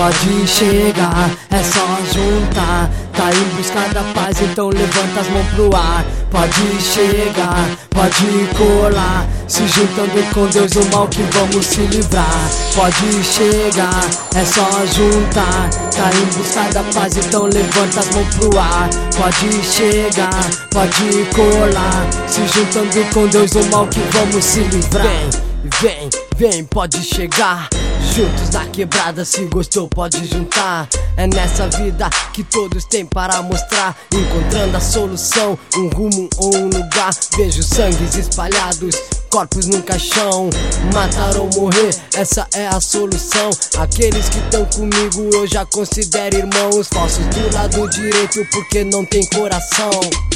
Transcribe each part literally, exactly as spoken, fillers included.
pode chegar, é só juntar. Tá em busca da paz, então levanta as mãos pro ar. Pode chegar, pode colar, se juntando com Deus o mal que vamos se livrar. Pode chegar, é só juntar. Tá em busca da paz, então levanta as mãos pro ar. Pode chegar, pode colar, se juntando com Deus o mal que vamos se livrar. Vem, vem, vem, pode chegar. Juntos na quebrada, se gostou pode juntar. É nessa vida que todos têm para mostrar, encontrando a solução, um rumo ou um lugar. Vejo sangues espalhados, corpos num caixão. Matar ou morrer, essa é a solução. Aqueles que estão comigo eu já considero irmãos. Falsos do lado direito porque não tem coração.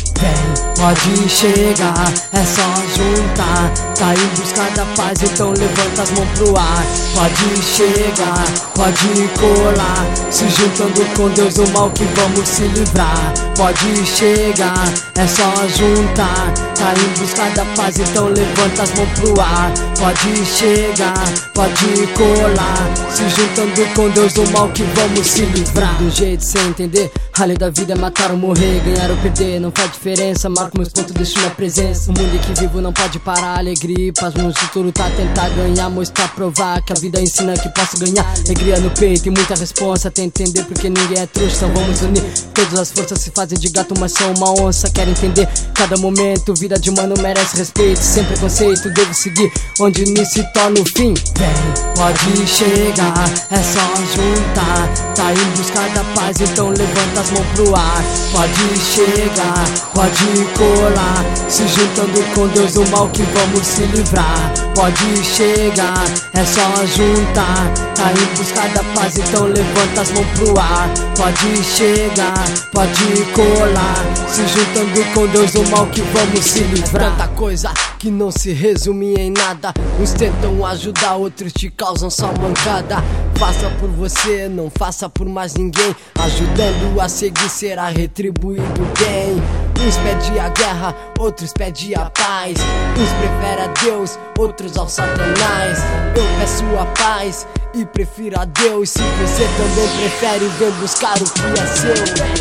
Vem, pode chegar, é só juntar. Tá em busca da paz, então levanta as mãos pro ar. Pode chegar, pode colar, se juntando com Deus o mal que vamos se livrar. Pode chegar, é só juntar. Tá em busca da paz, então levanta as mãos pro ar. Pode chegar, pode colar, se juntando com Deus o mal que vamos se livrar. Do jeito sem entender, a lei da vida é matar ou morrer, ganhar ou perder, não faz diferença. Marco meus pontos, deixo minha presença. O mundo em que vivo não pode parar, alegria e paz no futuro tá tentar ganhar, mostrar, provar que a vida ensina que posso ganhar. Alegria no peito e muita responsa, tenta entender porque ninguém é trouxa. Então vamos unir, todas as forças se fazem de gato mas são uma onça. Quero entender cada momento, vida de mano merece respeito. Sem preconceito, devo seguir onde início se torna o fim. Vem, pode chegar, é só juntar. Tá em busca da paz, então levanta as mãos pro ar. Pode chegar, pode colar, se juntando com Deus o mal que vamos se livrar. Pode chegar, é só juntar. Tá em busca da paz, então levanta as mãos pro ar. Pode chegar, pode colar, se juntando com Deus o mal que vamos se livrar. Tanta coisa que não se resume em nada. Uns tentam ajudar, outros te causam só mancada. Faça por você, não faça por mais ninguém. Ajudando a seguir será retribuído bem. Uns pedem a guerra, outros pedem a paz. Uns preferem a Deus, outros ao Satanás. Eu peço a paz e prefiro a Deus. Se você também prefere, vem buscar o que é seu.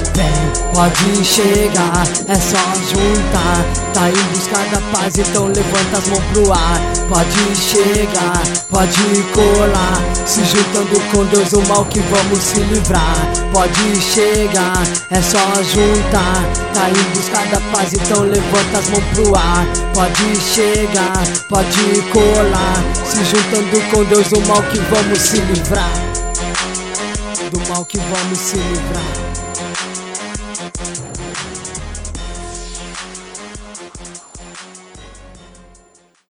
Vem, pode chegar, é só juntar. Tá em busca da paz, então levanta as mãos pro ar. Pode chegar, pode colar, se juntando com Deus o mal que vamos se livrar. Pode chegar, é só juntar. Tá em busca da paz, então levanta as mãos pro ar. Pode chegar, pode colar, se juntando com Deus o mal que vamos se livrar. Do mal que vamos se livrar.